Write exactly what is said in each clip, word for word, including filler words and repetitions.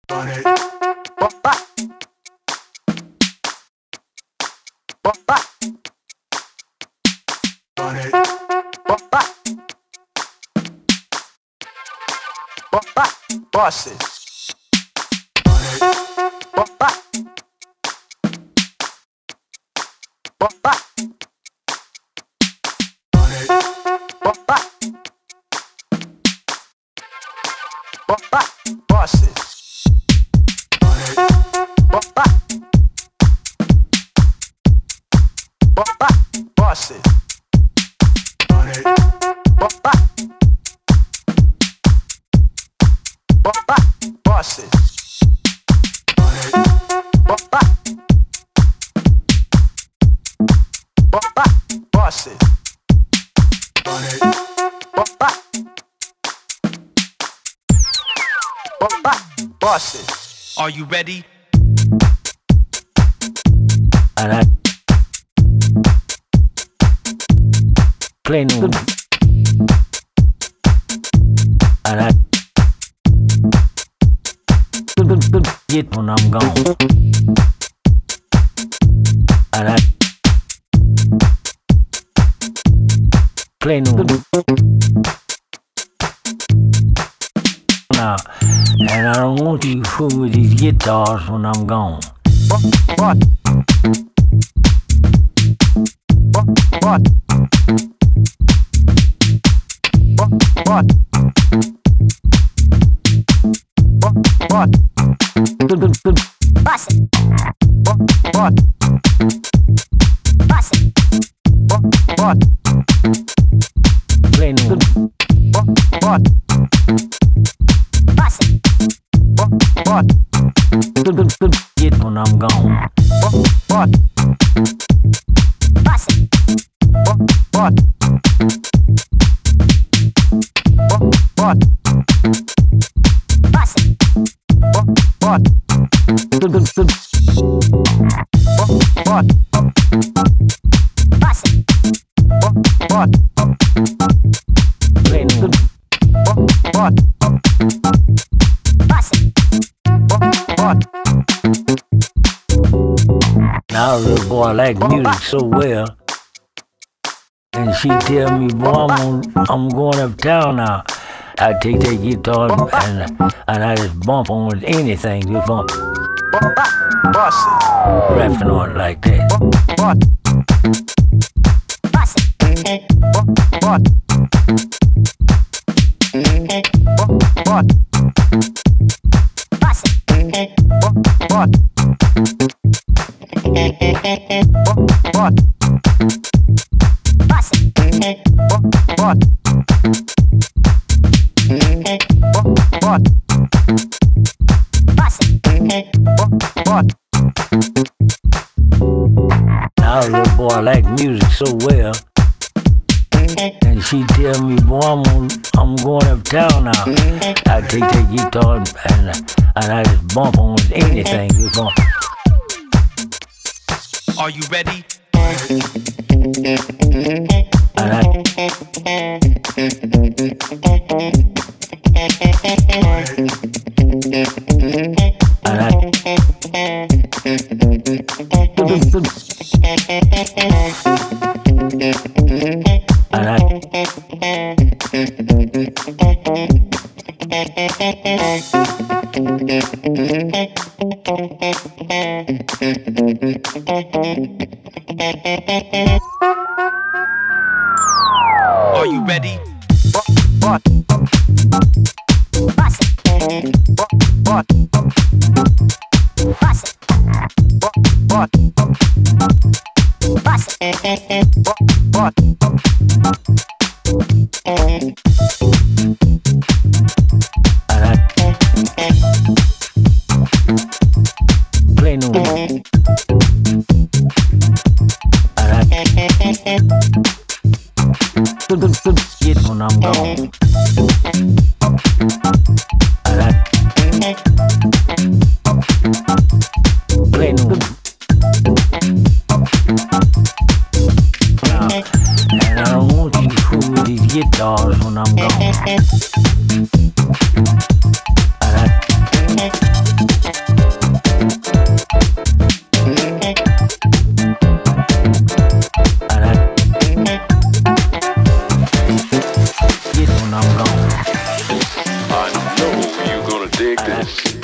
Bust it. Bust it. Bust it. Bust it. Bust it. Bust it. Are you ready? And I play no and I get when I'm gone. And I play no now, and I don't want you to fool with these guitars when I'm gone. What? What? What? What? Bust it. What? Bust it. What? Play no What? Bust it. What? get when I'm gone. What? Bust it. What? What? Bust it. What? What? Bust it. What? Play no What? Bust it. What? now the boy like music so well. And she tell me, boy, I'm, on, I'm going uptown now. I take that guitar and, and I just bump on anything, just bump, Bust it. rapping on it like that. What? Bust it. What? What? Bust it. What? What? Bust it. What? What? Bust it. What? Now the boy like music so well. And she tell me, boy, I'm, on, I'm going uptown now. I take that guitar and, and I just bump on anything, just bump. Are you ready? And I and I and I Are you ready? What? Bust it. What? Bust it. What? Bust it. What? and I play no and I get when I'm gone. And I play no now, and I don't want you dig this.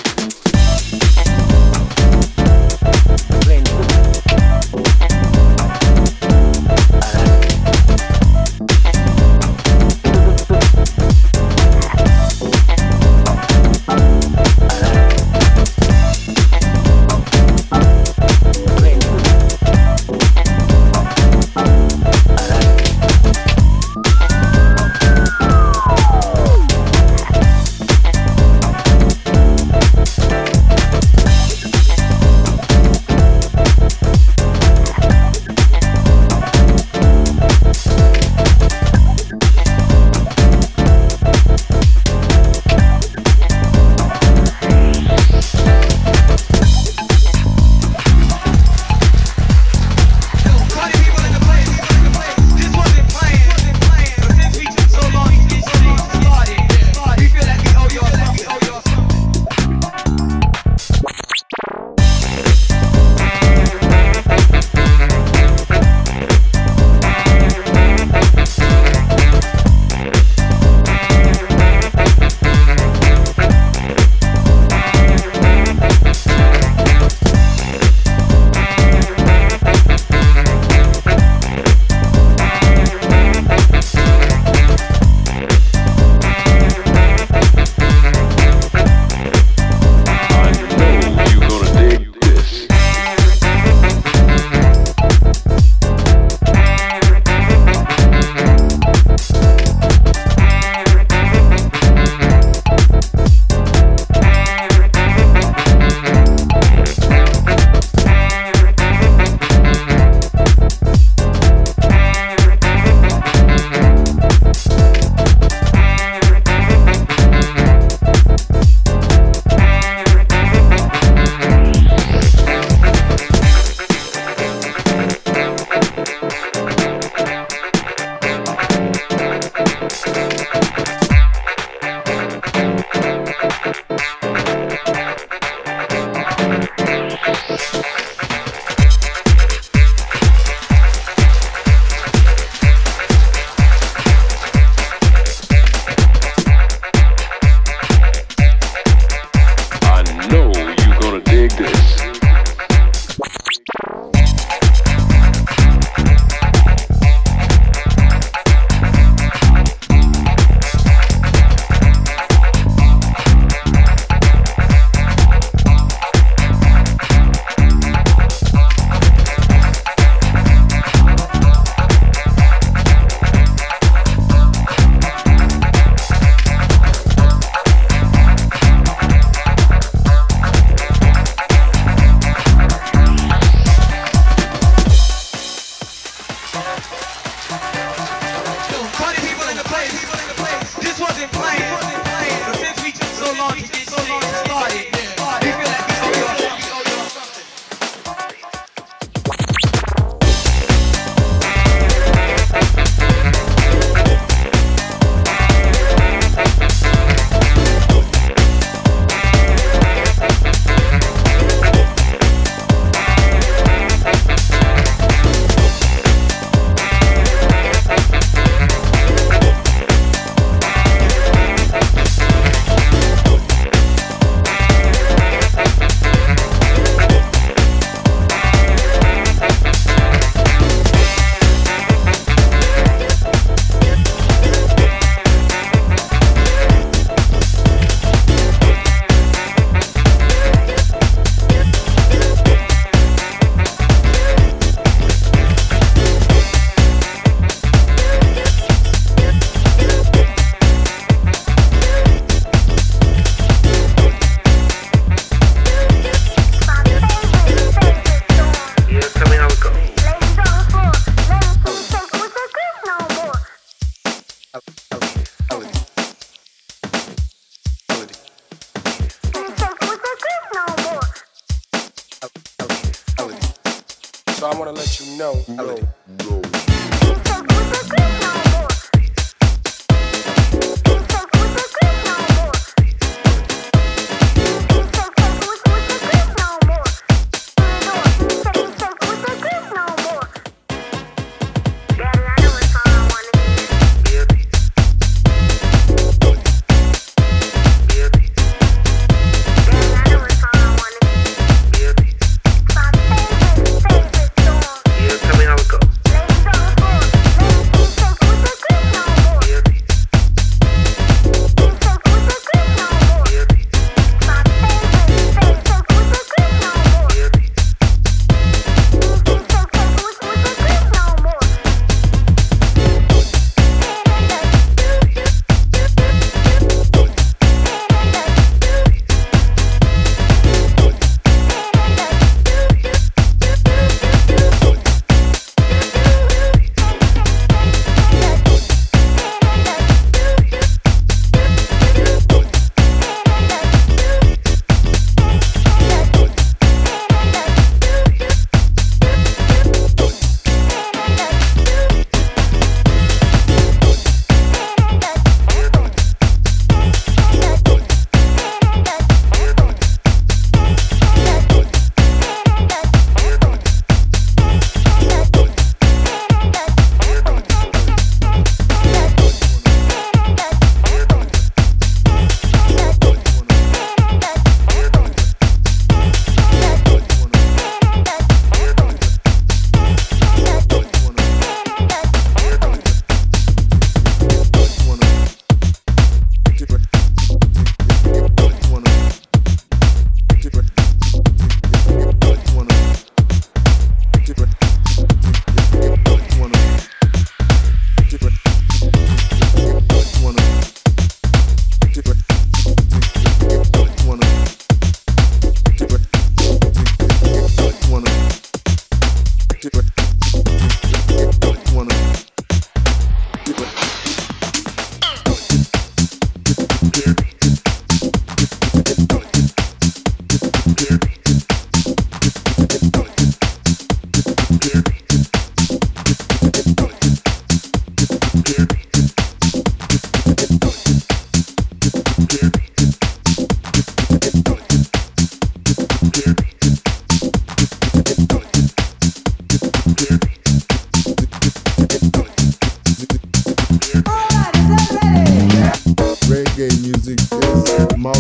So I want to let you know. No. No.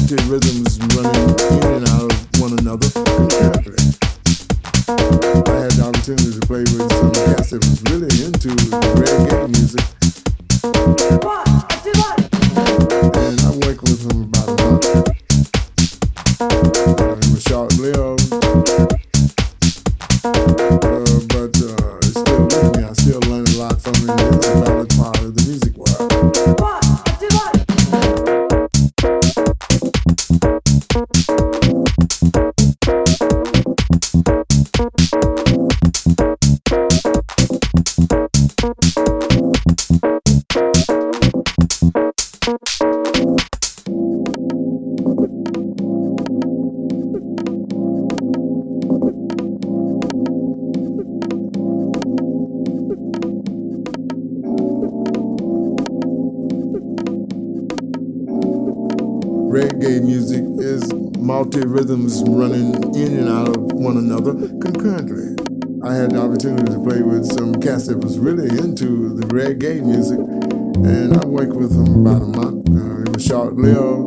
multi-rhythms running in and out of one another concurrently. I had the opportunity to play with some cats that was really into reggae music. And I worked with them about a month. Uh, it was short-lived. Uh, but uh, it's still with me. I still learn a lot from it. It's a valid part of the music world. Reggae music is multi-rhythms running in and out of one another concurrently. I had the opportunity to play with some cats that was really into the reggae music, and I worked with them about a month. Uh, it was short-lived.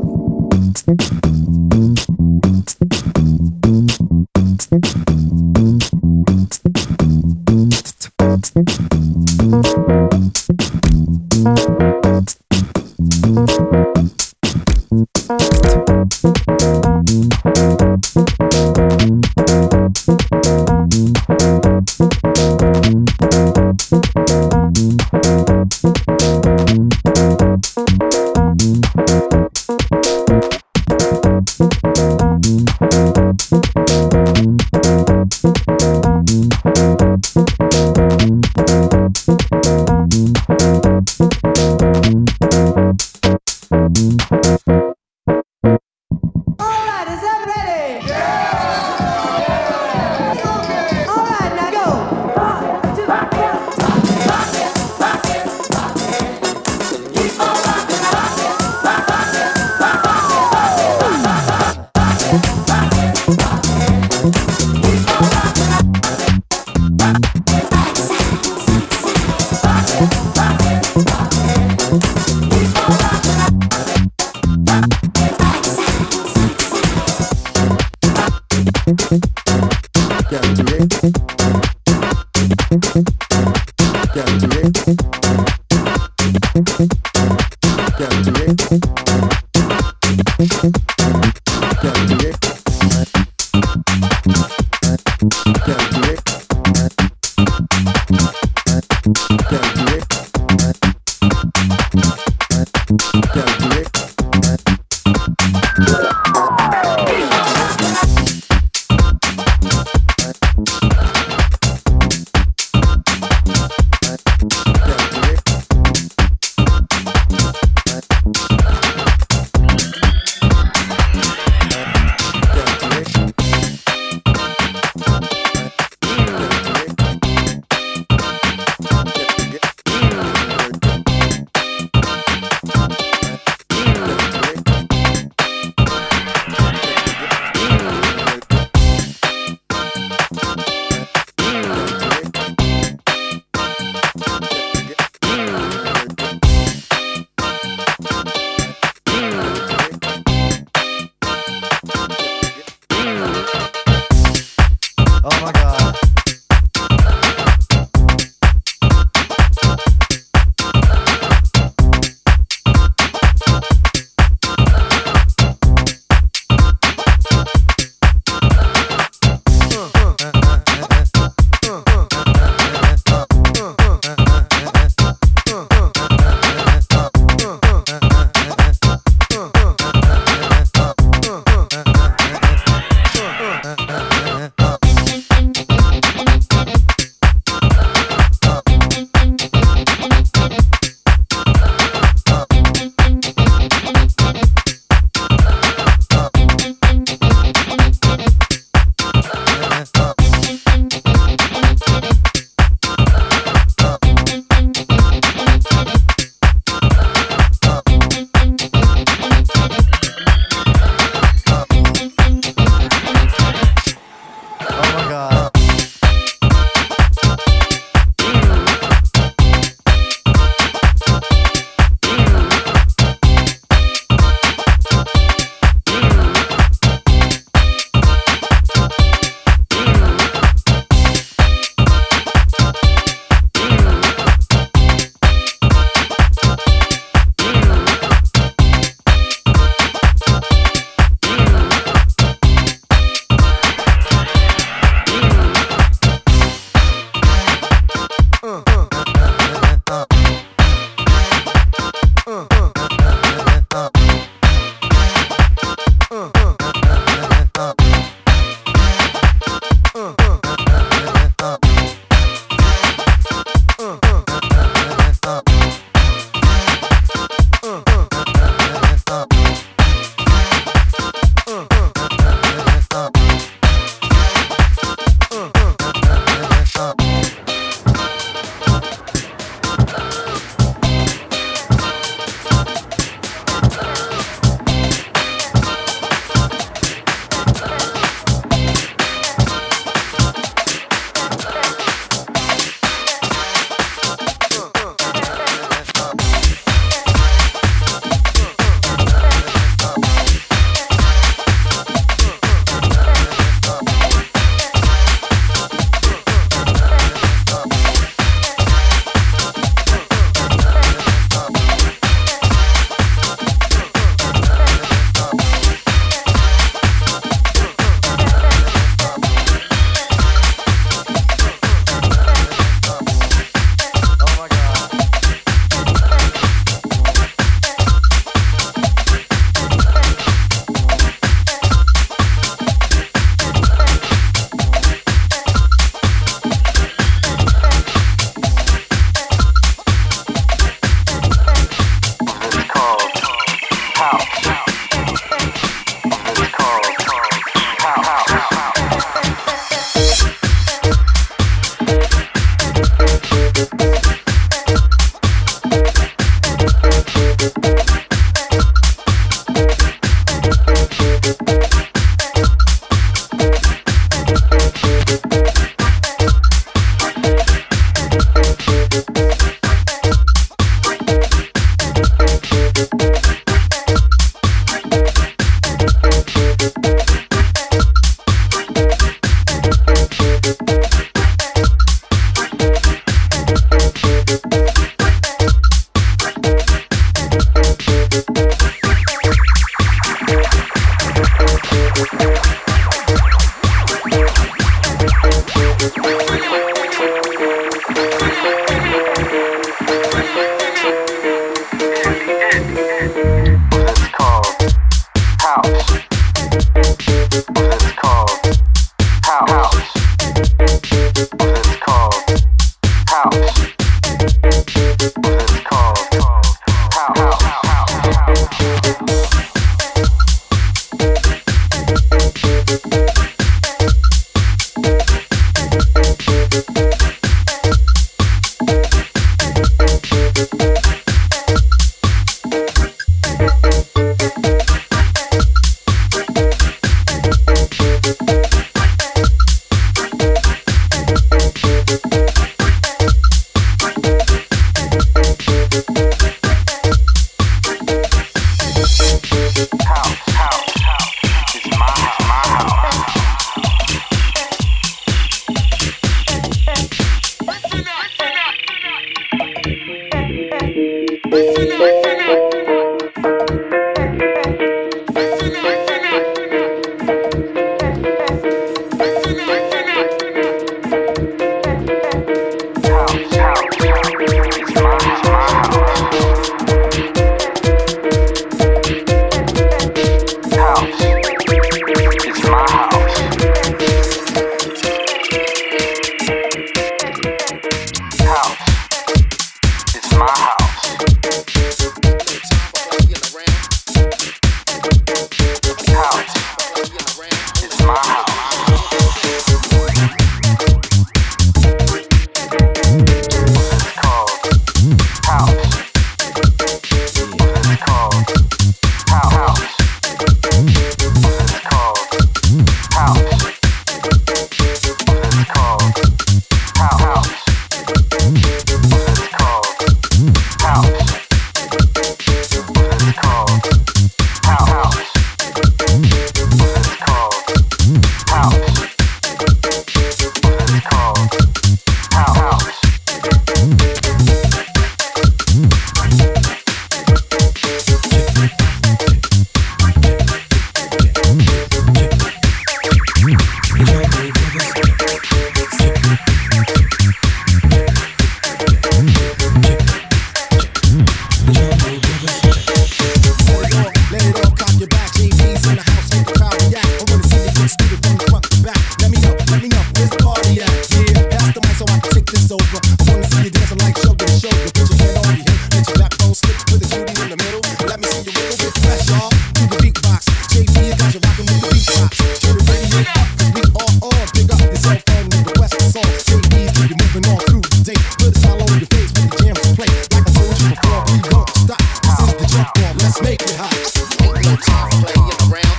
Turn the radio up, 'cause we are on. Pick up your cell phone and request a song. Say easy, you're moving on through the day. Put a smile on your face when the jams play. Like I told you before, we won't stop. This is the jump off, let's make it hot. Ain't no time for playing around.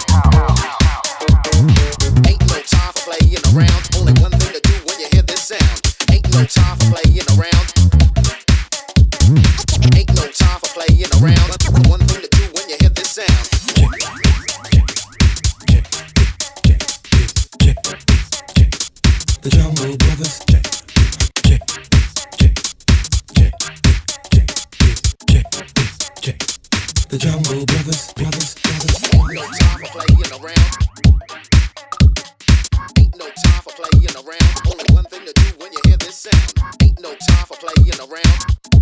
Ain't no time for playing around. Only one thing to do when you hear this sound. Ain't no time for playing around. Ain't no time for playing around. One thing to do when you hear this sound. The Jungle Brothers. The Jungle Brothers, brothers, brothers. Ain't no time for playing around. Ain't no time for playing around. Only one thing to do when you hear this sound. Ain't no time for playing around.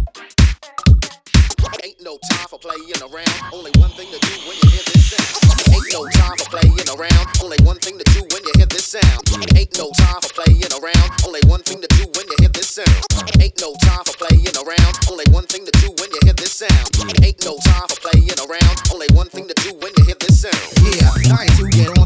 Ain't no time for playing around. Only one thing to do when you hear this sound. Ain't no time for playing around. Only one thing to do when you hear this sound. Ain't no time for playing around. Only one thing to do when you hear this sound. Ain't no time for playing around. Only one thing to do when you hear this sound. Ain't no time for playing around. Only one thing to do when you hear this sound. Yeah, I ain't too get on.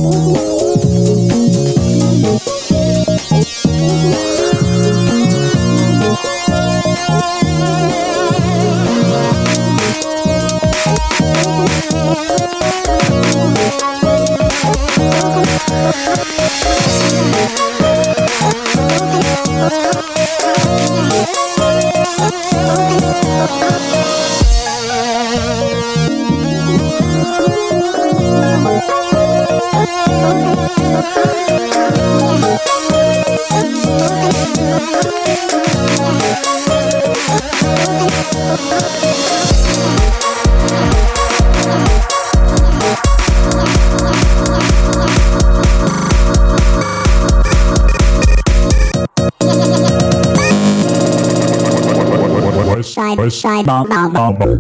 Side, side, bomb, bomb, bomb.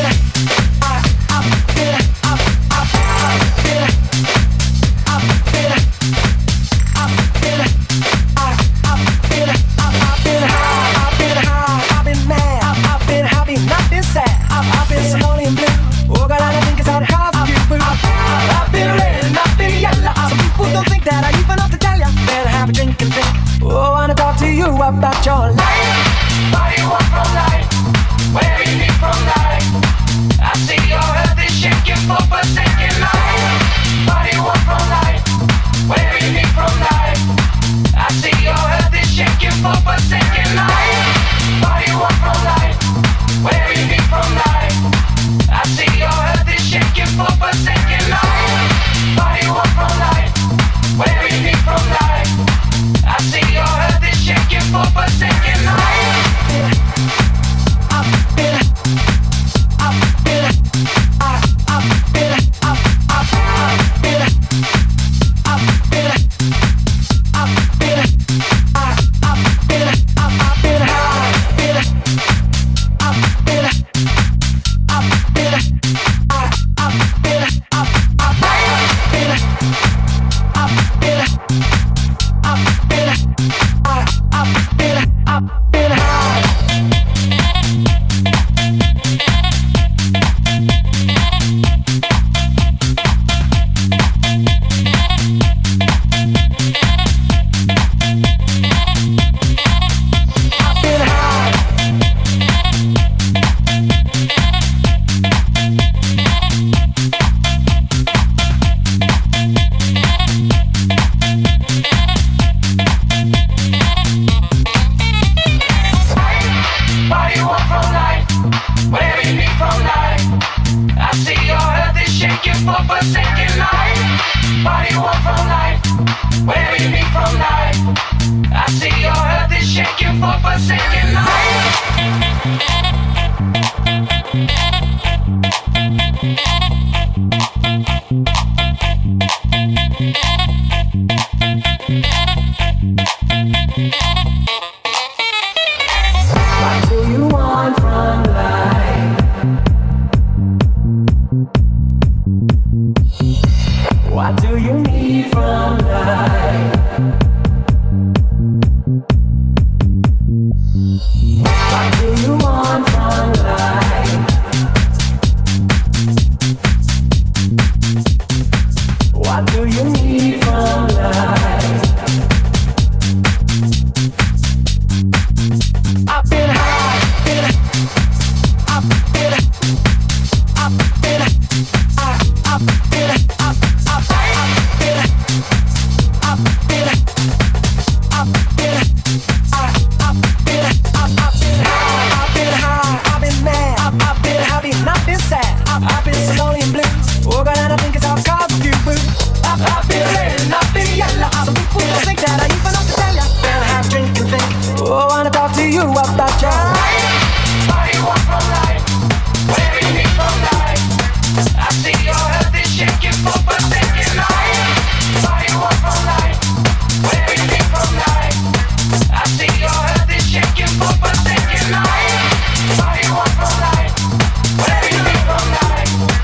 About your life, what you want from life, where you need from life. I see your head is shaking for a second life. What you want from life, where you need from life. I see your head is shaking for a second life. What you want from life, where you need from life. I see your head is shaking for a second life. What you want from life, where you need from life. I see your head is shaking for a second life. I feel it, I feel it, I I feel it, I I feel it, I feel it, I feel it, I I feel it, I I feel it, I feel it, I feel it, I feel it, I I feel it, I I feel it, I feel it. I feel it, I, I feel it, I feel it high. I feel it high. What you want from life, whatever you need from life. I see your head is shaking for a second life. What you want from life, whatever you need from life. I see your head is shaking for a second life. What do you want from life? What do you need from life? What do you want from life? What do you need from life? I feel high, feel it, I feel it, I feel it, I I feel it, I I feel it, I feel it, I feel it, I I feel it, I I feel high, I feel high, I've been mad, I I feel happy, not been sad, I I've been so lonely and blue. Oh God, and I think it's all cause of you, boo. I I feel red and I feel yellow. Some people don't think that I even know to tell ya. Better have drink and think. Oh, I wanna talk to you about your life. What you want from life, whatever you need from life. I see your head is shaking for a second life. What you want from life, whatever you need from life. I see your head is shaking for a second life. What you want from life, whatever you need from life.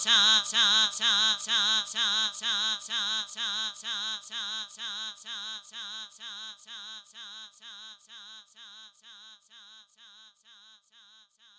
sa